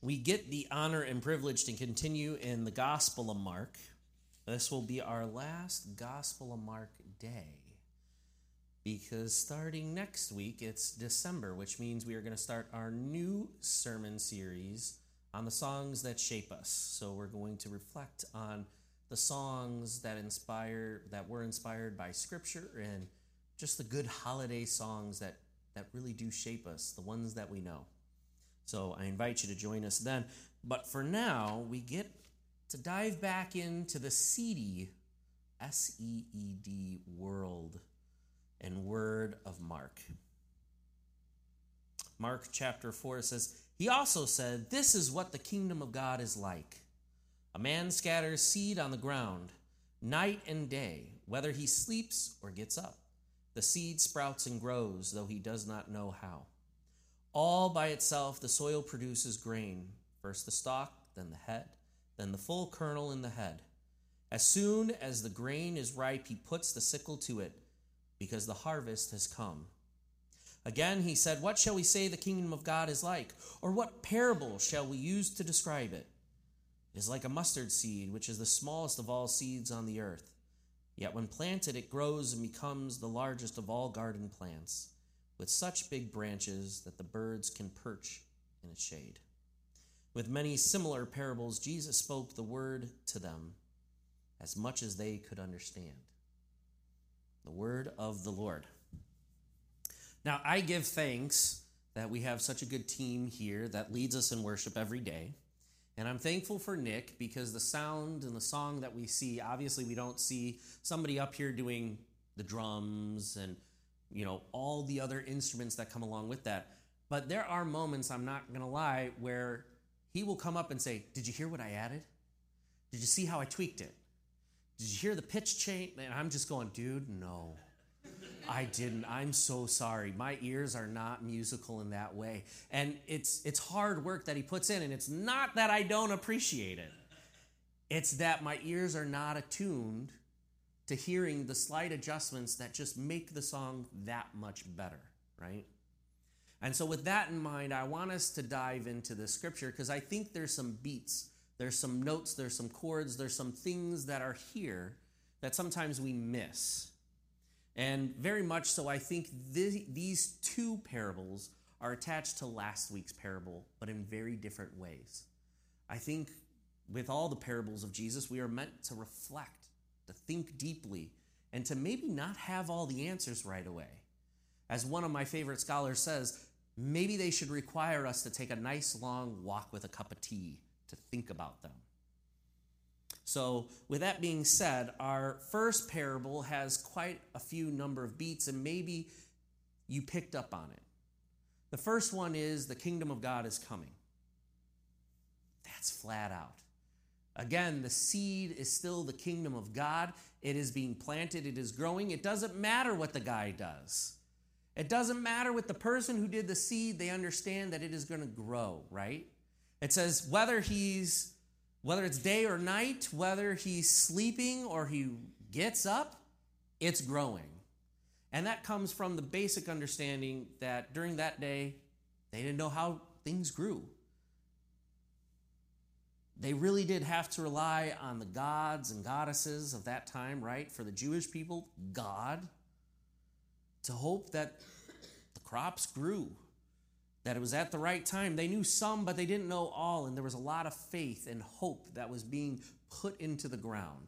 We get the honor and privilege to continue in the Gospel of Mark. This will be our last Gospel of Mark day, because starting next week, it's December, which means we are going to start our new sermon series on the songs that shape us. So we're going to reflect on the songs that were inspired by Scripture and just the good holiday songs that really do shape us, the ones that we know. So I invite you to join us then. But for now, we get to dive back into the seedy, S-E-E-D, world and word of Mark. Mark chapter 4 says, "He also said, 'This is what the kingdom of God is like. A man scatters seed on the ground, night and day, whether he sleeps or gets up. The seed sprouts and grows, though he does not know how. All by itself the soil produces grain, first the stalk, then the head, then the full kernel in the head. As soon as the grain is ripe, he puts the sickle to it, because the harvest has come.' Again he said, 'What shall we say the kingdom of God is like? Or what parable shall we use to describe it? It is like a mustard seed, which is the smallest of all seeds on the earth. Yet when planted, it grows and becomes the largest of all garden plants, with such big branches that the birds can perch in its shade.' With many similar parables, Jesus spoke the word to them as much as they could understand." The word of the Lord. Now, I give thanks that we have such a good team here that leads us in worship every day. And I'm thankful for Nick, because the sound and the song that we see, obviously we don't see somebody up here doing the drums and all the other instruments that come along with that. But there are moments, I'm not going to lie, where he will come up and say, "Did you hear what I added? Did you see how I tweaked it? Did you hear the pitch change?" And I'm just going, "Dude, no, I didn't. I'm so sorry. My ears are not musical in that way." And it's hard work that he puts in, and it's not that I don't appreciate it. It's that my ears are not attuned to hearing the slight adjustments that just make the song that much better, right? And so with that in mind, I want us to dive into the scripture, because I think there's some beats, there's some notes, there's some chords, there's some things that are here that sometimes we miss. And very much so, I think these two parables are attached to last week's parable, but in very different ways. I think with all the parables of Jesus, we are meant to reflect, to think deeply, and to maybe not have all the answers right away. As one of my favorite scholars says, maybe they should require us to take a nice long walk with a cup of tea to think about them. So with that being said, our first parable has quite a few number of beats, and maybe you picked up on it. The first one is the kingdom of God is coming. That's flat out. Again, the seed is still the kingdom of God. It is being planted. It is growing. It doesn't matter what the guy does. It doesn't matter with the person who did the seed. They understand that it is going to grow, right? It says whether it's day or night, whether he's sleeping or he gets up, it's growing. And that comes from the basic understanding that during that day, they didn't know how things grew. They really did have to rely on the gods and goddesses of that time, right? For the Jewish people, God, to hope that the crops grew, that it was at the right time. They knew some, but they didn't know all, and there was a lot of faith and hope that was being put into the ground.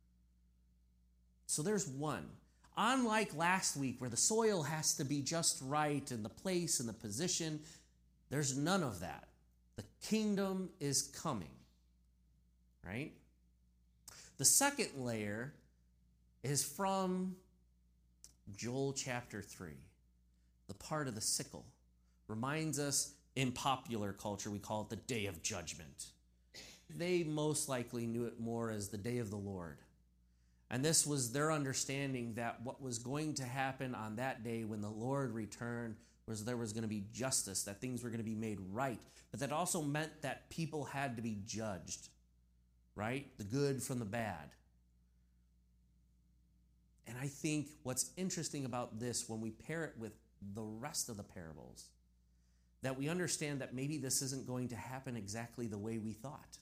So there's one. Unlike last week, where the soil has to be just right and the place and the position, there's none of that. The kingdom is coming, right? The second layer is from Joel chapter 3, the part of the sickle. Reminds us, in popular culture, we call it the day of judgment. They most likely knew it more as the day of the Lord. And this was their understanding that what was going to happen on that day when the Lord returned was there was going to be justice, that things were going to be made right. But that also meant that people had to be judged, right? The good from the bad. And I think what's interesting about this, when we pair it with the rest of the parables, that we understand that maybe this isn't going to happen exactly the way we thought.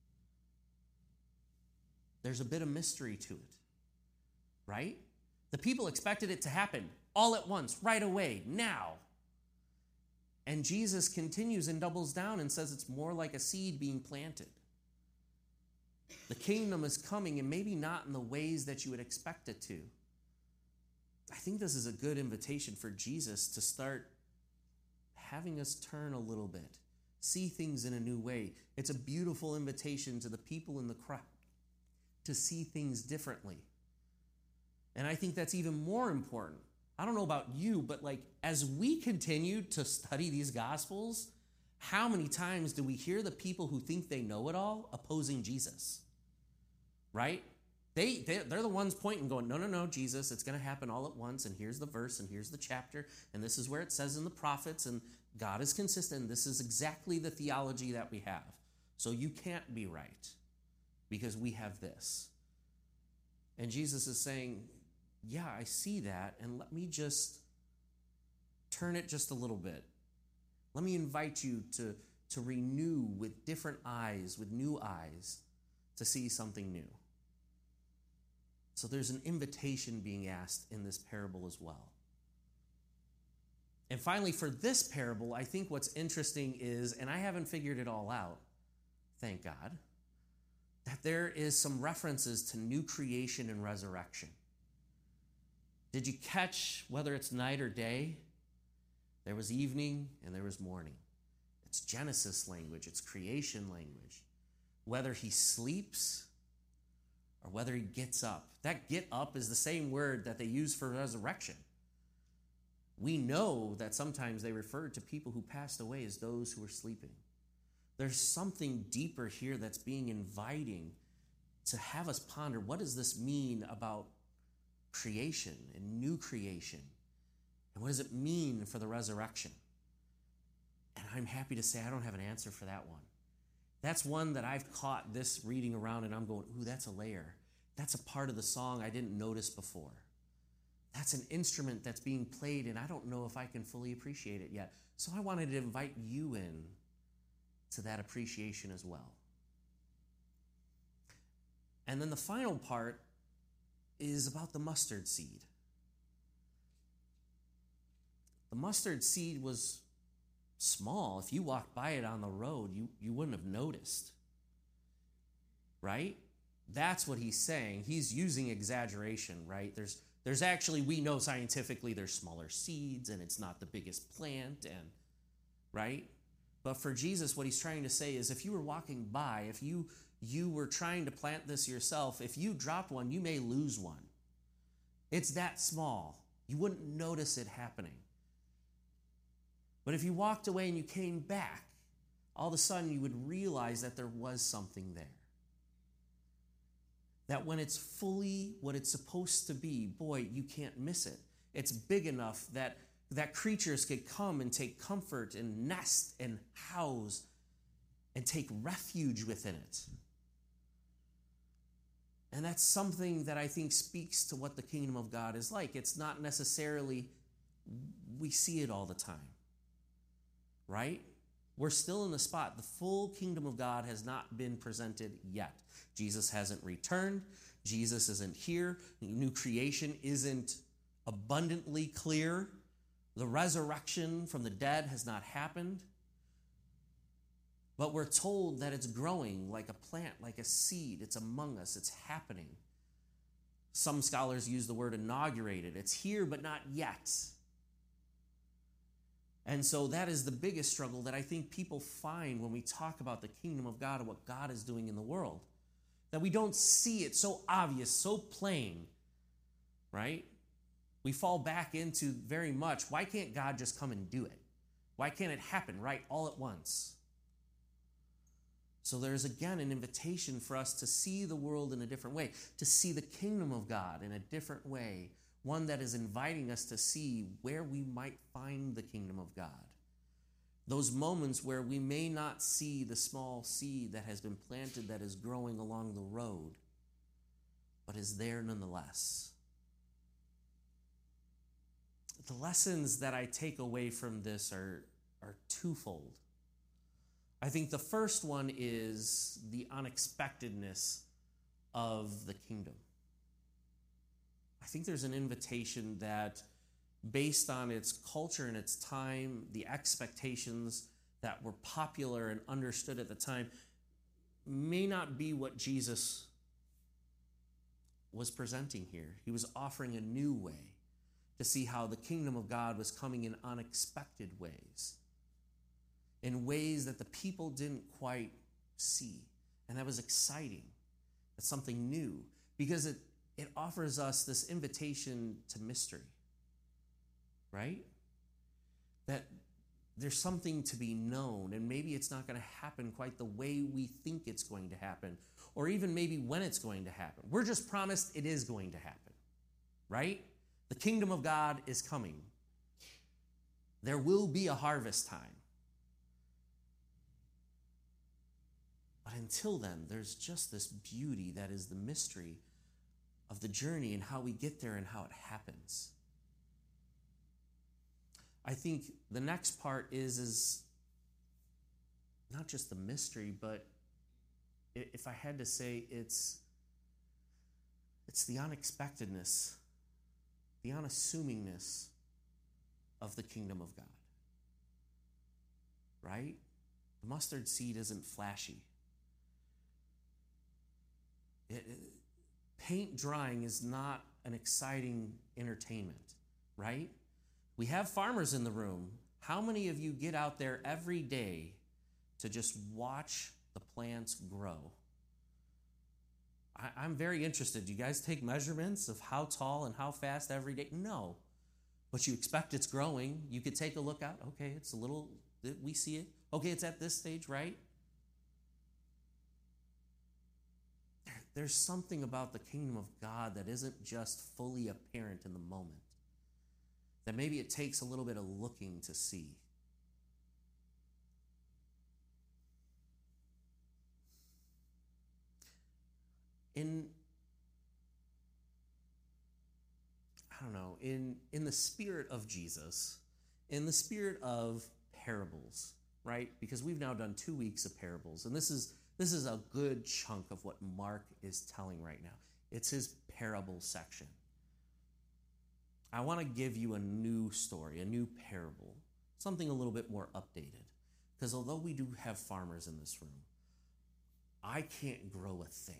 There's a bit of mystery to it, right? The people expected it to happen all at once, right away, now. And Jesus continues and doubles down and says it's more like a seed being planted. The kingdom is coming, and maybe not in the ways that you would expect it to. I think this is a good invitation for Jesus to start having us turn a little bit, see things in a new way. It's a beautiful invitation to the people in the crowd to see things differently. And I think that's even more important. I don't know about you, but as we continue to study these Gospels, how many times do we hear the people who think they know it all opposing Jesus? Right? They're the ones pointing, going, no, Jesus, it's going to happen all at once, and here's the verse, and here's the chapter, and this is where it says in the prophets, and God is consistent. This is exactly the theology that we have. So you can't be right because we have this. And Jesus is saying, yeah, I see that, and let me just turn it just a little bit. Let me invite you to renew with different eyes, with new eyes, to see something new. So there's an invitation being asked in this parable as well. And finally, for this parable, I think what's interesting is, and I haven't figured it all out, thank God, that there is some references to new creation and resurrection. Did you catch whether it's night or day? There was evening and there was morning. It's Genesis language. It's creation language. Whether he sleeps or whether he gets up. That get up is the same word that they use for resurrection. We know that sometimes they referred to people who passed away as those who were sleeping. There's something deeper here that's being inviting to have us ponder, what does this mean about creation and new creation? And what does it mean for the resurrection? And I'm happy to say I don't have an answer for that one. That's one that I've caught this reading around and I'm going, ooh, that's a layer. That's a part of the song I didn't notice before. That's an instrument that's being played and I don't know if I can fully appreciate it yet. So I wanted to invite you in to that appreciation as well. And then the final part is about the mustard seed. The mustard seed was small. If you walked by it on the road, you wouldn't have noticed. Right? That's what he's saying. He's using exaggeration, right? There's actually, we know scientifically there's smaller seeds and it's not the biggest plant, and right? But for Jesus, what he's trying to say is if you were walking by, if you were trying to plant this yourself, if you dropped one, you may lose one. It's that small. You wouldn't notice it happening. But if you walked away and you came back, all of a sudden you would realize that there was something there. That when it's fully what it's supposed to be, boy, you can't miss it. It's big enough that creatures could come and take comfort and nest and house and take refuge within it. And that's something that I think speaks to what the kingdom of God is like. It's not necessarily, we see it all the time, right? We're still in the spot. The full kingdom of God has not been presented yet. Jesus hasn't returned. Jesus isn't here. New creation isn't abundantly clear. The resurrection from the dead has not happened. But we're told that it's growing like a plant, like a seed. It's among us. It's happening. Some scholars use the word inaugurated. It's here, but not yet. And so that is the biggest struggle that I think people find when we talk about the kingdom of God and what God is doing in the world. That we don't see it so obvious, so plain, right? We fall back into very much, why can't God just come and do it? Why can't it happen right all at once? So there's again an invitation for us to see the world in a different way, to see the kingdom of God in a different way, one that is inviting us to see where we might find the kingdom of God. Those moments where we may not see the small seed that has been planted that is growing along the road, but is there nonetheless. The lessons that I take away from this are are twofold. I think the first one is the unexpectedness of the kingdom. I think there's an invitation that, based on its culture and its time, the expectations that were popular and understood at the time, may not be what Jesus was presenting here. He was offering a new way to see how the kingdom of God was coming in unexpected ways, in ways that the people didn't quite see. And that was exciting. That's something new, because it offers us this invitation to mystery, right? That there's something to be known, and maybe it's not going to happen quite the way we think it's going to happen, or even maybe when it's going to happen. We're just promised it is going to happen, right? The kingdom of God is coming. There will be a harvest time. But until then, there's just this beauty that is the mystery of the journey and how we get there and how it happens. I think the next part is not just the mystery, but if I had to say, it's the unexpectedness, the unassumingness of the kingdom of God. Right? The mustard seed isn't flashy. Paint drying is not an exciting entertainment, right? We have farmers in the room. How many of you get out there every day to just watch the plants grow? I'm very interested. Do you guys take measurements of how tall and how fast every day? No. But you expect it's growing. You could take a look out. Okay, it's a little, we see it. Okay, it's at this stage, right? There's something about the kingdom of God that isn't just fully apparent in the moment. That maybe it takes a little bit of looking to see. In the spirit of Jesus, in the spirit of parables, right? Because we've now done 2 weeks of parables, and this is a good chunk of what Mark is telling right now. It's his parable section. I want to give you a new story, a new parable, something a little bit more updated. Because although we do have farmers in this room, I can't grow a thing.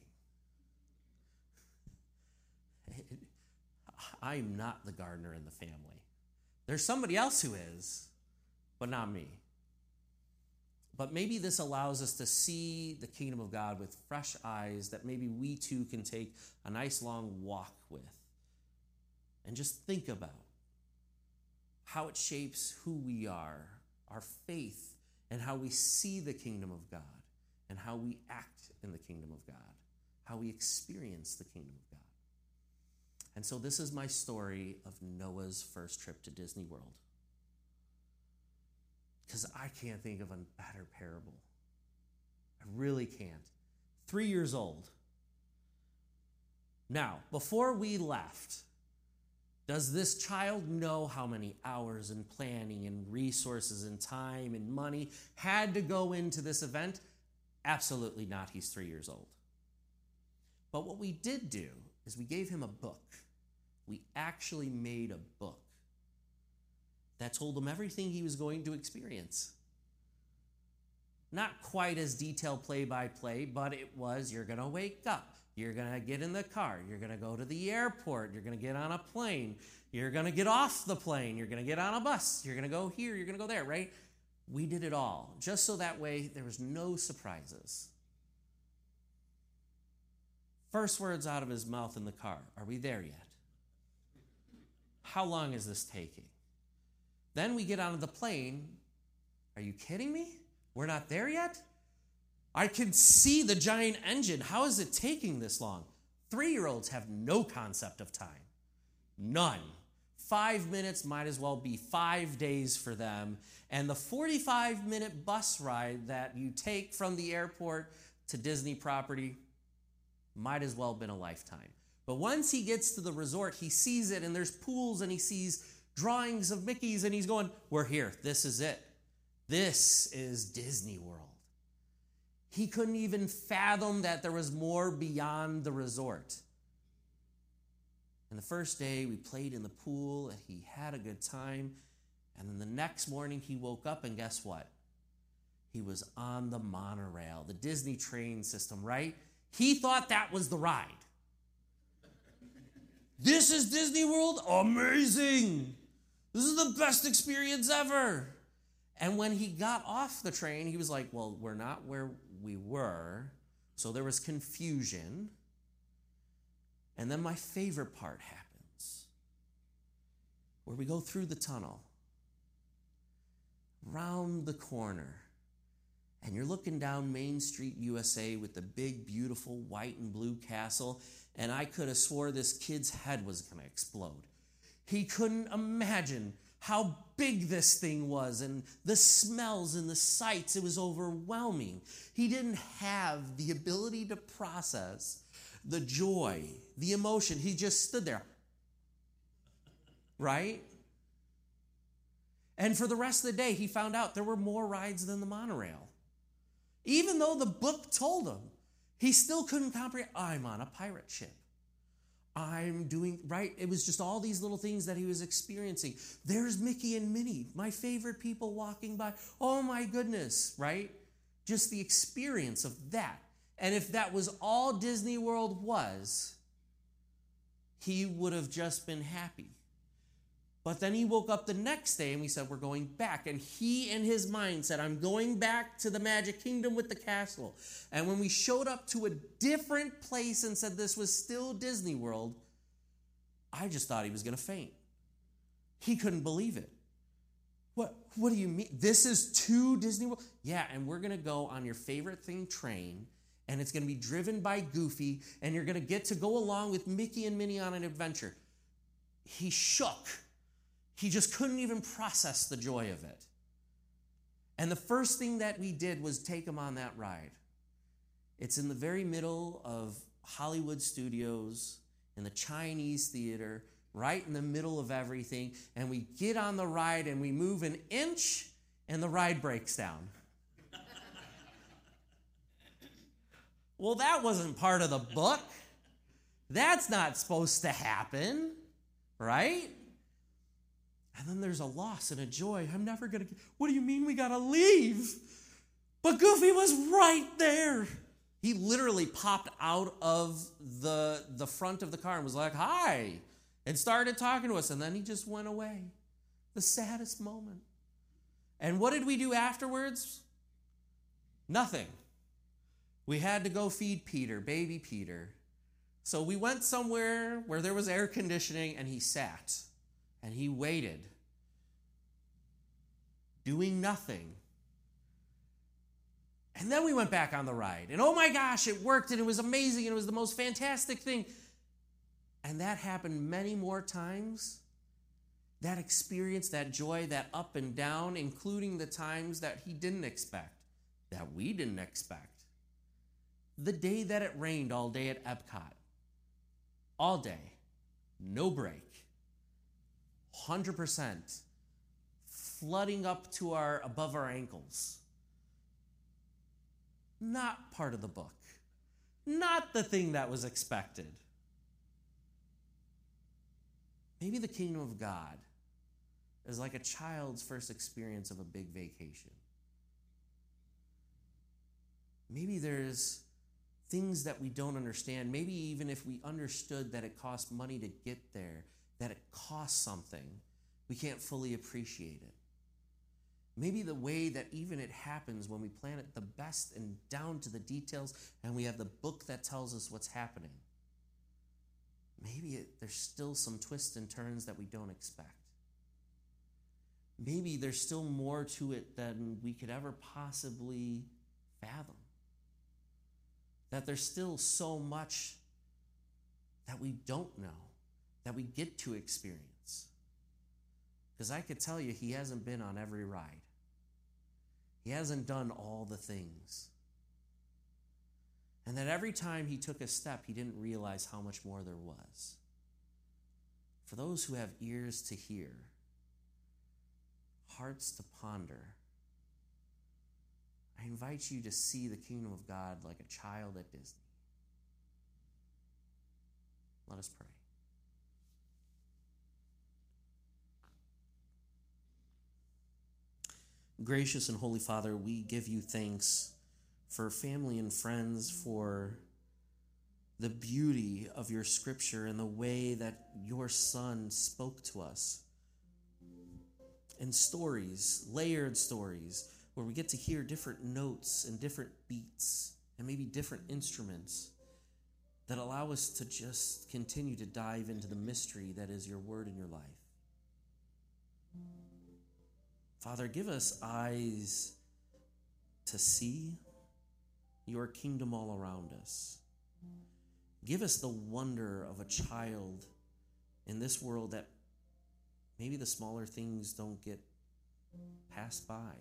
I'm not the gardener in the family. There's somebody else who is, but not me. But maybe this allows us to see the kingdom of God with fresh eyes that maybe we too can take a nice long walk with. And just think about how it shapes who we are, our faith, and how we see the kingdom of God, and how we act in the kingdom of God, how we experience the kingdom of God. And so this is my story of Noah's first trip to Disney World. Because I can't think of a better parable. I really can't. 3 years old. Now, before we left, does this child know how many hours and planning and resources and time and money had to go into this event? Absolutely not. He's 3 years old. But what we did do is we gave him a book. We actually made a book that told him everything he was going to experience. Not quite as detailed play-by-play, but it was, you're going to wake up, you're going to get in the car, you're going to go to the airport, you're going to get on a plane, you're going to get off the plane, you're going to get on a bus, you're going to go here, you're going to go there, right? We did it all, just so that way there was no surprises. First words out of his mouth in the car, are we there yet? How long is this taking? Then we get onto the plane. Are you kidding me? We're not there yet? I can see the giant engine. How is it taking this long? 3-year-olds have no concept of time. None. 5 minutes might as well be 5 days for them. And the 45-minute bus ride that you take from the airport to Disney property might as well have been a lifetime. But once he gets to the resort, he sees it, and there's pools, and he sees drawings of Mickey's, and he's going, we're here. This is it. This is Disney World. He couldn't even fathom that there was more beyond the resort. And the first day we played in the pool and he had a good time. And then the next morning he woke up and guess what? He was on the monorail, the Disney train system, right? He thought that was the ride. This is Disney World? Amazing! This is the best experience ever. And when he got off the train, he was like, well, we're not where we were. So there was confusion. And then my favorite part happens, where we go through the tunnel, round the corner, and you're looking down Main Street, USA with the big, beautiful white and blue castle, and I could have swore this kid's head was going to explode. He couldn't imagine how big this thing was, and the smells and the sights. It was overwhelming. He didn't have the ability to process the joy, the emotion. He just stood there, right? And for the rest of the day, he found out there were more rides than the monorail. Even though the book told him, he still couldn't comprehend. I'm on a pirate ship. I'm doing, right? It was just all these little things that he was experiencing. There's Mickey and Minnie, my favorite people walking by. Oh my goodness, right? Just the experience of that. And if that was all Disney World was, he would have just been happy. But then he woke up the next day and we said, we're going back. And he in his mind said, I'm going back to the Magic Kingdom with the castle. And when we showed up to a different place and said this was still Disney World, I just thought he was going to faint. He couldn't believe it. What do you mean? This is to Disney World? Yeah, and we're going to go on your favorite thing train, and it's going to be driven by Goofy, and you're going to get to go along with Mickey and Minnie on an adventure. He shook. He just couldn't even process the joy of it. And the first thing that we did was take him on that ride. It's in the very middle of Hollywood Studios, in the Chinese theater, right in the middle of everything. And we get on the ride and we move an inch and the ride breaks down. Well, that wasn't part of the book. That's not supposed to happen, right? And then there's a loss and a joy. I'm never going to... What do you mean we got to leave? But Goofy was right there. He literally popped out of the front of the car and was like, hi, and started talking to us. And then he just went away. The saddest moment. And what did we do afterwards? Nothing. We had to go feed Peter, baby Peter. So we went somewhere where there was air conditioning, and he sat. And he waited, doing nothing. And then we went back on the ride. And oh my gosh, it worked, and it was amazing, and it was the most fantastic thing. And that happened many more times. That experience, that joy, that up and down, including the times that he didn't expect, that we didn't expect. The day that it rained all day at Epcot. All day. No break. 100%, flooding up to above our ankles. Not part of the book. Not the thing that was expected. Maybe the kingdom of God is like a child's first experience of a big vacation. Maybe there's things that we don't understand. Maybe even if we understood that it costs money to get there, that it costs something, we can't fully appreciate it. Maybe the way that even it happens when we plan it the best and down to the details, and we have the book that tells us what's happening. Maybe there's still some twists and turns that we don't expect. Maybe there's still more to it than we could ever possibly fathom. That there's still so much that we don't know, that we get to experience. Because I could tell you, he hasn't been on every ride. He hasn't done all the things. And that every time he took a step, he didn't realize how much more there was. For those who have ears to hear, hearts to ponder, I invite you to see the kingdom of God like a child at Disney. Let us pray. Gracious and Holy Father, we give you thanks for family and friends, for the beauty of your scripture and the way that your Son spoke to us. And stories, layered stories, where we get to hear different notes and different beats and maybe different instruments that allow us to just continue to dive into the mystery that is your word in your life. Father, give us eyes to see your kingdom all around us. Give us the wonder of a child in this world that maybe the smaller things don't get passed by.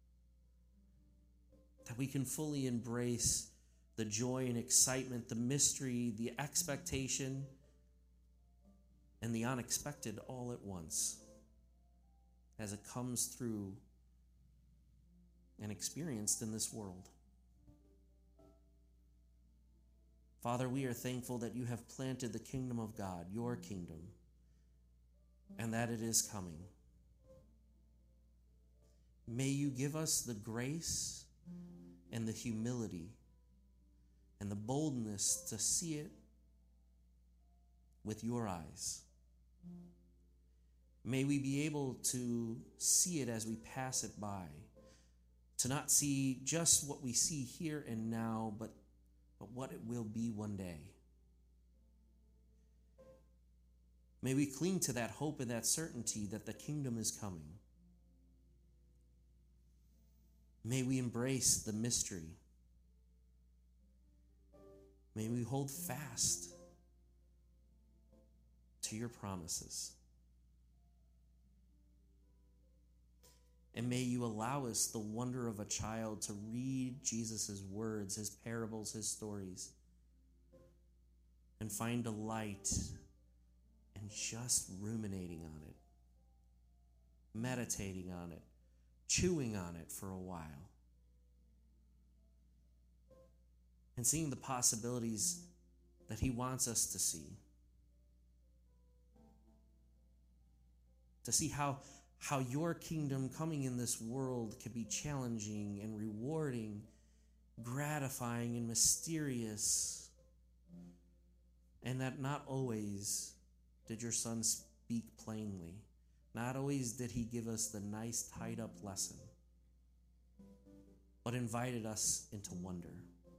That we can fully embrace the joy and excitement, the mystery, the expectation, and the unexpected all at once as it comes through and experienced in this world. Father, we are thankful that you have planted the kingdom of God, your kingdom, and that it is coming. May you give us the grace and the humility and the boldness to see it with your eyes. May we be able to see it as we pass it by, to not see just what we see here and now, but what it will be one day. May we cling to that hope and that certainty that the kingdom is coming. May we embrace the mystery. May we hold fast to your promises. And may you allow us the wonder of a child to read Jesus' words, his parables, his stories, and find delight in just ruminating on it, meditating on it, chewing on it for a while, and seeing the possibilities that he wants us to see. To see how your kingdom coming in this world can be challenging and rewarding, gratifying and mysterious, and that not always did your Son speak plainly. Not always did he give us the nice tied up lesson, but invited us into wonder.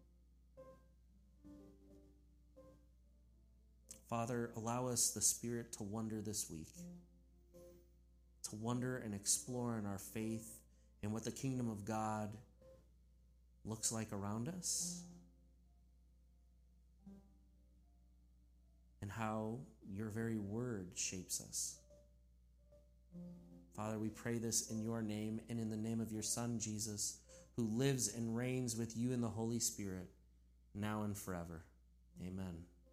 Father, allow us the Spirit to wonder this week, to wonder and explore in our faith and what the kingdom of God looks like around us, and how your very word shapes us. Father, we pray this in your name and in the name of your Son, Jesus, who lives and reigns with you in the Holy Spirit, now and forever. Amen.